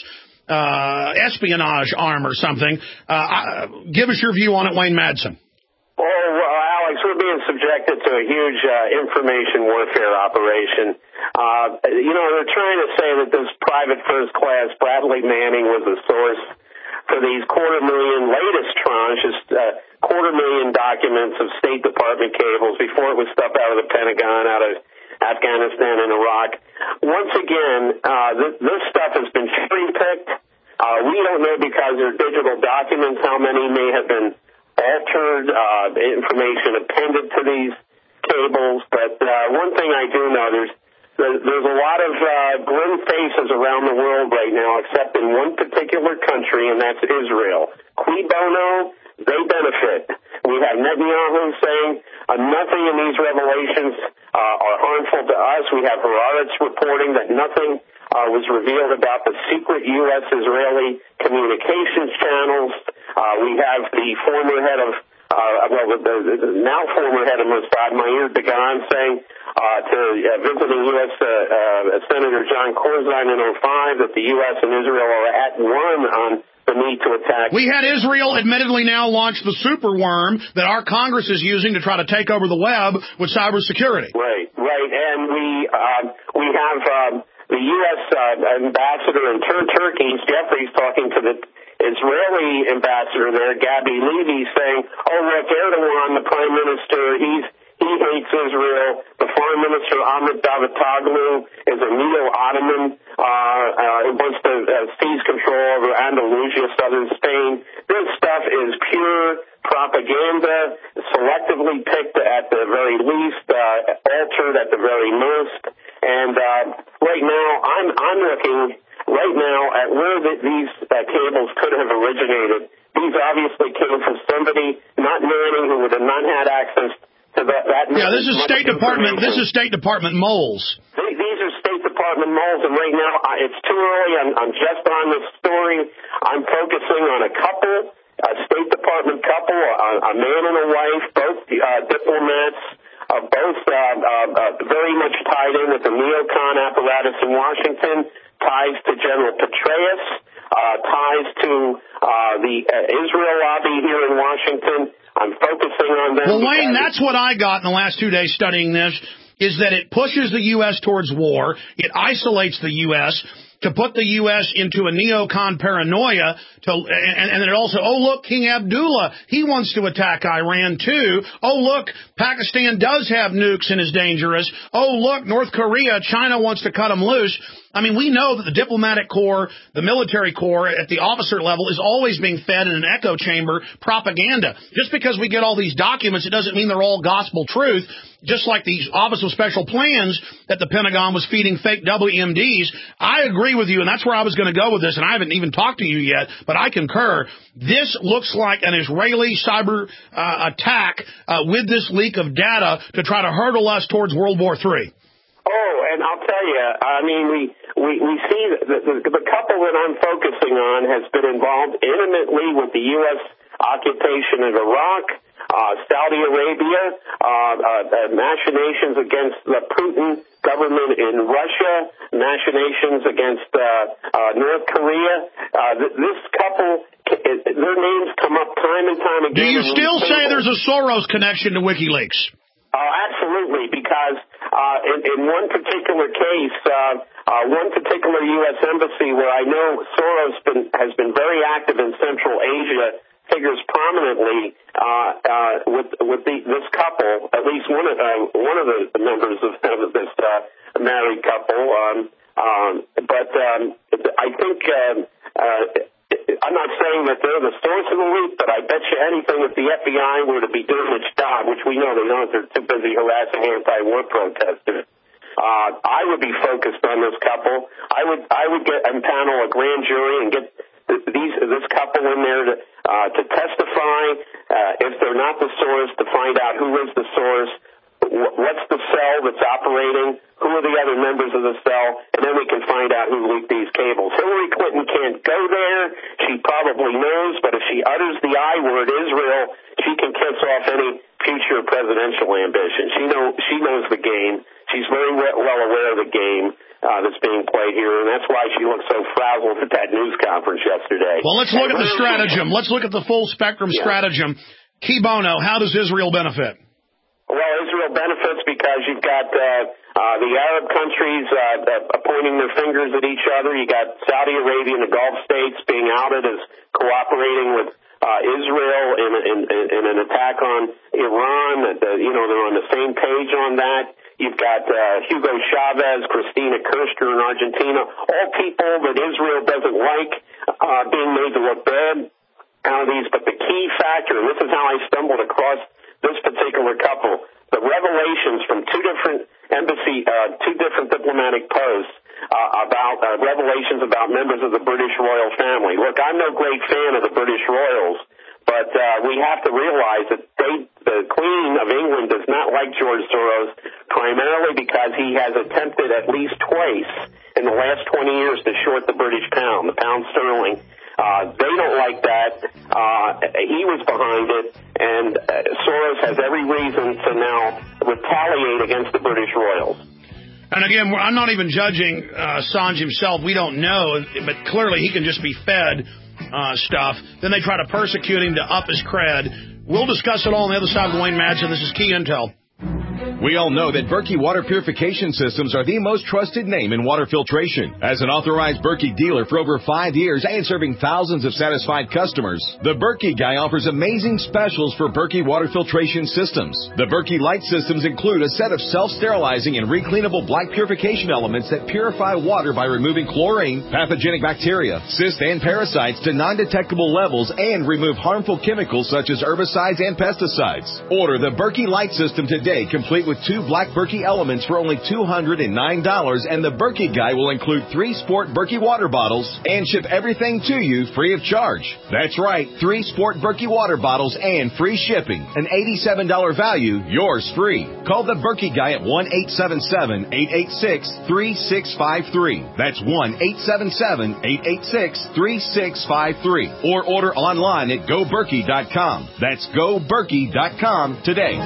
uh, espionage arm or something. Uh, uh, give us your view on it, Wayne Madsen. Oh, well, Alex, we're being subjected to a huge uh, information warfare operation. Uh, you know, they're trying to say that this private first class Bradley Manning was the source for these quarter million latest tranches, uh, quarter million documents of State Department cables before it was stuff out of the Pentagon, out of Afghanistan and Iraq. Once again, uh, th- this stuff has been cherry-picked. Uh, we don't know because they're digital documents how many may have been altered, uh, information appended to these cables. But uh, one thing I do know, there's there's a lot of uh, grim faces around the world right now, except in one particular country, and that's Israel. Cui bono? They benefit. We have Netanyahu saying uh, nothing in these revelations uh, are harmful to us. We have Haaretz reporting that nothing uh, was revealed about the secret U S Israeli communications channels. Uh, we have the former head of, uh, well, the, the, the now former head of Mossad, Meir Dagan, saying uh, to uh, visiting U S Uh, uh, Senator John Corzine in oh five that the U S and Israel are at one on the need to attack. We had Israel admittedly now launch the super worm that our Congress is using to try to take over the web with cybersecurity. Right, right. And we uh, we have um, the U S Uh, ambassador in Tur- Turkey, Jeffries, talking to the Israeli ambassador there, Gabi Levy, saying, oh, look, Erdogan, the prime minister, he's he hates Israel. The foreign minister, Ahmed Davutoglu, is a neo-Ottoman uh, uh, who wants to uh, seize control over Andalusia, southern Spain. This stuff is pure propaganda, selectively picked at the very least, uh, altered at the very most. And uh, right now, I'm I'm looking right now at where the, these uh, cables could have originated. These obviously came from somebody, not Manning, who would have not had access to that. that yeah, this is State Department. This is State Department moles. These are State Department moles, and right now it's too early. I'm, I'm just on this story. I'm focusing on a couple, a State Department couple, a, a man and a wife, both uh, diplomats. Uh, both uh, uh, very much tied in with the neocon apparatus in Washington, ties to General Petraeus, uh, ties to uh, the uh, Israel lobby here in Washington. I'm focusing on them. Well, Wayne, that's what I got in the last two days studying this, is that it pushes the U S towards war. It isolates the U S to put the U S into a neocon paranoia, to, and, and it also, oh, look, King Abdullah, he wants to attack Iran, too. Oh, look, Pakistan does have nukes and is dangerous. Oh, look, North Korea, China wants to cut them loose. I mean, we know that the diplomatic corps, the military corps at the officer level is always being fed in an echo chamber propaganda. Just because we get all these documents, it doesn't mean they're all gospel truth. Just like these Office of Special Plans that the Pentagon was feeding fake W M Ds. I agree with you, and that's where I was going to go with this, and I haven't even talked to you yet, but I concur. This looks like an Israeli cyber uh, attack uh, with this leak of data to try to hurdle us towards World War Three. Oh, and I'll tell you, I mean, we, we, we see the, the, the couple that I'm focusing on has been involved intimately with the U S occupation of Iraq, uh, Saudi Arabia, uh, uh, machinations against the Putin government in Russia, machinations against uh, uh, North Korea. Uh, th- this couple, their names come up time and time again. Do you still say there's a Soros connection to WikiLeaks? Oh, uh, absolutely, because uh, in, in one particular case, uh, uh, one particular U S embassy where I know Soros been, has been very active in Central Asia, figures prominently uh, uh, with with the, this couple, at least one of uh, one of the members of, of this uh, married couple. Um, um, but um, I think uh, uh, I'm not saying that they're the source of the leak, but I bet you anything if the F B I were to be doing its job, which we know they don't, they're too busy harassing anti-war protesters. Uh, I would be focused on this couple. I would I would get impanel a grand jury and get these this couple in there to uh, to testify. Uh, if they're not the source, to find out who is the source, what's the cell that's operating, who are the other members of the cell, and then we can find out who leaked these cables. Hillary Clinton can't go there. She probably knows, but if she utters the I word, Israel, she can kiss off any future presidential ambition. She know she knows the game. She's very well aware of the game uh, that's being played here, and that's why she looked so frazzled at that news conference yesterday. Well, let's look at the stratagem. Let's look at the full spectrum yeah. stratagem. Key bono, how does Israel benefit? Well, Israel benefits because you've got uh, uh, the Arab countries uh, pointing their fingers at each other. You got Saudi Arabia and the Gulf states being outed as cooperating with uh, Israel in, in, in an attack on Iran. Uh, you know, they're on the same page on that. You've got uh, Hugo Chavez, Cristina Kirchner in Argentina, all people that Israel doesn't like uh, being made to look bad out of these. But the key factor, and this is how I stumbled across this particular couple, the revelations from two different embassy, uh, two different diplomatic posts uh, about uh, revelations about members of the British royal family. Look, I'm no great fan of the British royals, but uh, we have to realize that they, the Queen of England does not like George Soros, primarily because he has attempted at least twice in the last twenty years to short the British pound, the pound sterling. Uh, they don't like that. Uh, he was behind it, and uh, Soros has every reason to now retaliate against the British royals. And again, I'm not even judging uh, Assange himself. We don't know, but clearly he can just be fed uh, stuff. Then they try to persecute him to up his cred. We'll discuss it all on the other side of Wayne Madsen. This is Key Intel. We all know that Berkey water purification systems are the most trusted name in water filtration. As an authorized Berkey dealer for over five years and serving thousands of satisfied customers, the Berkey Guy offers amazing specials for Berkey water filtration systems. The Berkey Light systems include a set of self-sterilizing and recleanable black purification elements that purify water by removing chlorine, pathogenic bacteria, cysts, and parasites to non-detectable levels and remove harmful chemicals such as herbicides and pesticides. Order the Berkey Light system today, complete with two black Berkey elements for only two hundred nine dollars, and the Berkey Guy will include three Sport Berkey water bottles and ship everything to you free of charge. That's right, three Sport Berkey water bottles and free shipping. An eighty-seven dollars value, yours free. Call the Berkey Guy at one eight seven seven, eight eight six, three six five three. That's one eight seven seven, eight eight six, three six five three. Or order online at go berkey dot com. That's go berkey dot com today.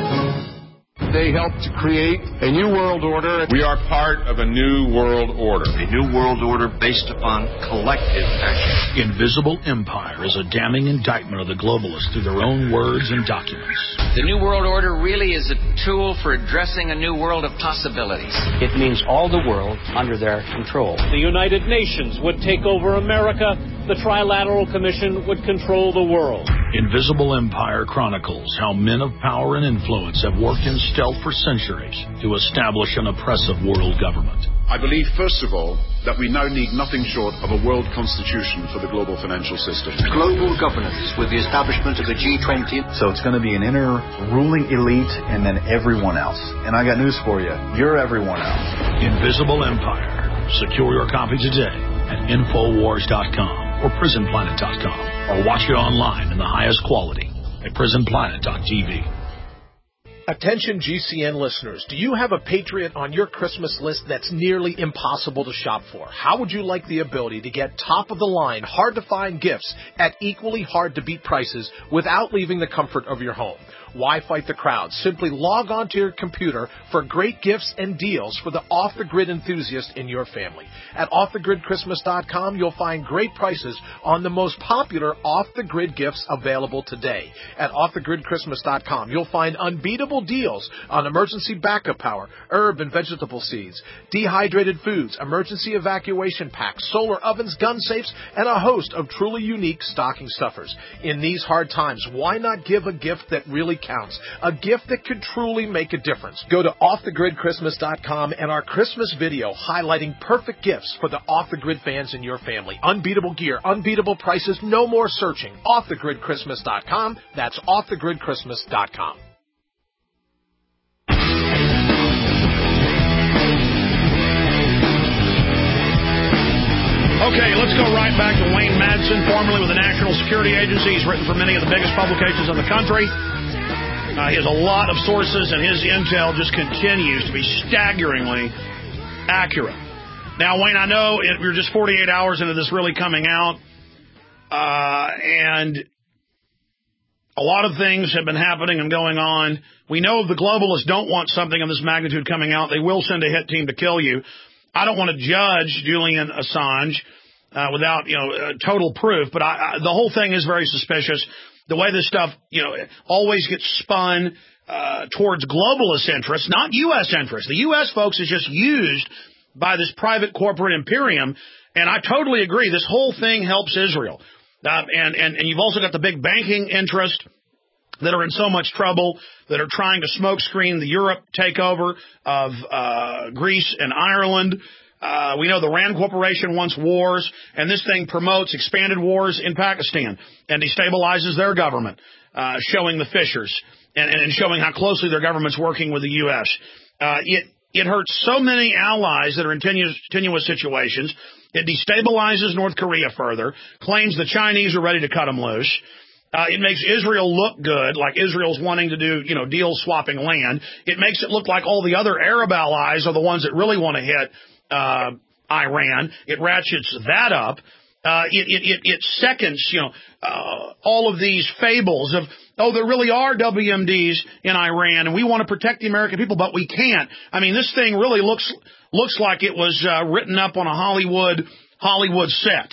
They helped to create a new world order. We are part of a new world order. A new world order based upon collective action. Invisible Empire is a damning indictment of the globalists through their own words and documents. The new world order really is a tool for addressing a new world of possibilities. It means all the world under their control. The United Nations would take over America. The Trilateral Commission would control the world. Invisible Empire chronicles how men of power and influence have worked in stealth for centuries to establish an oppressive world government. I believe, first of all, that we now need nothing short of a world constitution for the global financial system. Global governance with the establishment of the G twenty. So it's going to be an inner ruling elite and then everyone else. And I got news for you. You're everyone else. Invisible Empire. Secure your copy today at infowars dot com or prison planet dot com, or watch it online in the highest quality at prison planet dot t v. Attention G C N listeners, do you have a Patriot on your Christmas list that's nearly impossible to shop for? How would you like the ability to get top-of-the-line, hard-to-find gifts at equally hard-to-beat prices without leaving the comfort of your home? Why fight the crowd? Simply log on to your computer for great gifts and deals for the off-the-grid enthusiast in your family. At off the grid christmas dot com, you'll find great prices on the most popular off-the-grid gifts available today. At off the grid christmas dot com, you'll find unbeatable deals on emergency backup power, herb and vegetable seeds, dehydrated foods, emergency evacuation packs, solar ovens, gun safes, and a host of truly unique stocking stuffers. In these hard times, why not give a gift that really counts? A gift that could truly make a difference. Go to off the grid christmas dot com and our Christmas video highlighting perfect gifts for the off-the-grid fans in your family. Unbeatable gear, unbeatable prices, no more searching. off the grid christmas dot com. That's off the grid christmas dot com. Okay, let's go right back to Wayne Madsen, formerly with the National Security Agency. He's written for many of the biggest publications in the country. Uh, he has a lot of sources, and his intel just continues to be staggeringly accurate. Now, Wayne, I know it, we're just forty-eight hours into this really coming out, uh, and A lot of things have been happening and going on. We know the globalists don't want something of this magnitude coming out. They will send a hit team to kill you. I don't want to judge Julian Assange uh, without, you know, uh, total proof, but I, I, the whole thing is very suspicious. The way this stuff, you know, always gets spun uh, towards globalist interests, not U S interests. The U S, folks, is just used by this private corporate imperium, and I totally agree. This whole thing helps Israel. Uh, and, and, and you've also got the big banking interest that are in so much trouble, that are trying to smokescreen the Europe takeover of uh, Greece and Ireland. Uh, we know the Rand Corporation wants wars, and this thing promotes expanded wars in Pakistan and destabilizes their government, uh, showing the fissures and, and showing how closely their government's working with the U S. Uh, it, it hurts so many allies that are in tenuous, tenuous situations. It destabilizes North Korea further, claims the Chinese are ready to cut them loose. Uh, it makes Israel look good, like Israel's wanting to do, you know, deal swapping land. It makes it look like all the other Arab allies are the ones that really want to hit uh, Iran. It ratchets that up. Uh, it, it, it, it seconds, you know, uh, all of these fables of, oh, there really are W M Ds in Iran, and we want to protect the American people, but we can't. I mean, this thing really looks looks like it was uh, written up on a Hollywood Hollywood set.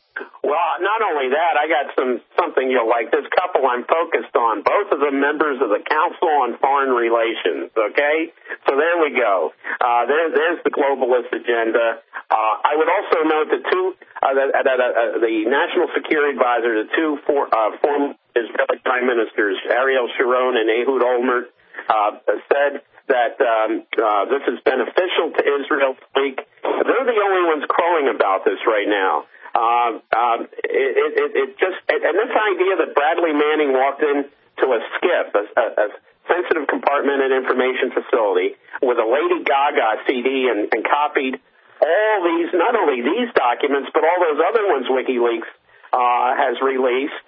Well, not only that, I got some something you'll like. This couple I'm focused on, both of them members of the Council on Foreign Relations, okay? So there we go. Uh, there, there's the globalist agenda. Uh, I would also note the two, uh, the, uh, uh, the National Security Advisor, the two for, uh, former Israeli Prime Ministers, Ariel Sharon and Ehud Olmert, uh, said that um, uh, this is beneficial to Israel. They're the only ones crowing about this right now. Um, um, it, it, it just, and this idea that Bradley Manning walked into a SCIF, a, a, a sensitive compartmented information facility, with a Lady Gaga C D and, and copied all these, not only these documents, but all those other ones WikiLeaks uh, has released,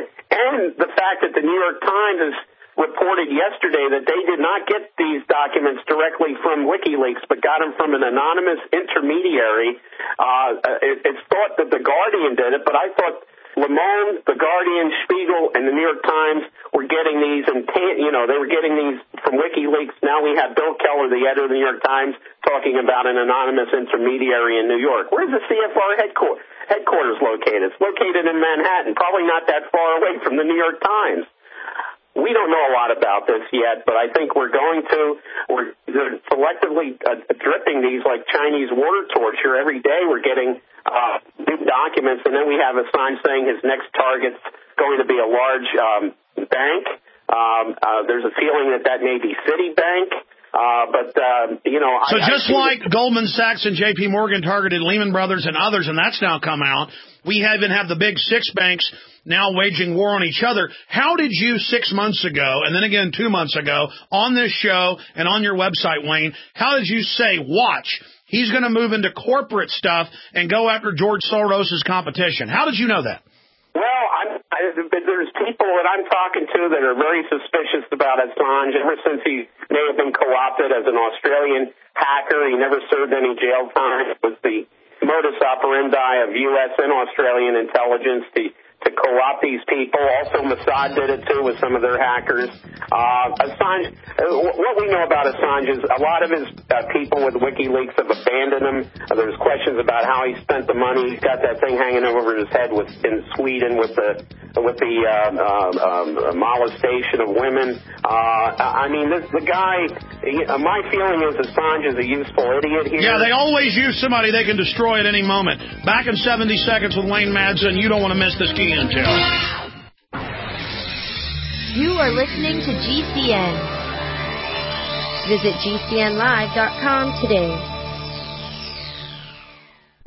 and the fact that the New York Times is reported yesterday that they did not get these documents directly from WikiLeaks, but got them from an anonymous intermediary. Uh, it, it's thought that The Guardian did it, but I thought Le Monde, The Guardian, Spiegel, and the New York Times were getting these, and you know, they were getting these from WikiLeaks. Now we have Bill Keller, the editor of the New York Times, talking about an anonymous intermediary in New York. Where's the C F R headquarters, headquarters located? It's located in Manhattan, probably not that far away from the New York Times. We don't know a lot about this yet, but I think we're going to, we're selectively uh, dripping these like Chinese water torture. Every day we're getting uh, new documents, and then we have Assange saying his next target's going to be a large um, bank. Um, uh, there's a feeling that that may be Citibank. Uh, but, uh, you know... So I, just I like that Goldman Sachs and J P Morgan targeted Lehman Brothers and others, and that's now come out, we even have the big six banks now waging war on each other. How did you six months ago, and then again two months ago, on this show and on your website, Wayne, how did you say, watch, he's going to move into corporate stuff and go after George Soros' competition? How did you know that? Well, I'm, I, there's people that I'm talking to that are very suspicious about Assange ever since he may have been co-opted as an Australian hacker. He never served any jail time. It was the modus operandi of U S and Australian intelligence to to co-opt these people. Also, Mossad did it, too, with some of their hackers. Uh, Assange, uh, what we know about Assange is a lot of his uh, people with WikiLeaks have abandoned him. Uh, there's questions about how he spent the money. He's got that thing hanging over his head with, in Sweden with the with the uh, uh, um, molestation of women. Uh, I mean, this, the guy, he, uh, my feeling is Assange is a useful idiot here. Yeah, they always use somebody they can destroy at any moment. Back in seventy seconds with Wayne Madsen. You don't want to miss this key intel. You are listening to G C N. Visit G C N live dot com today.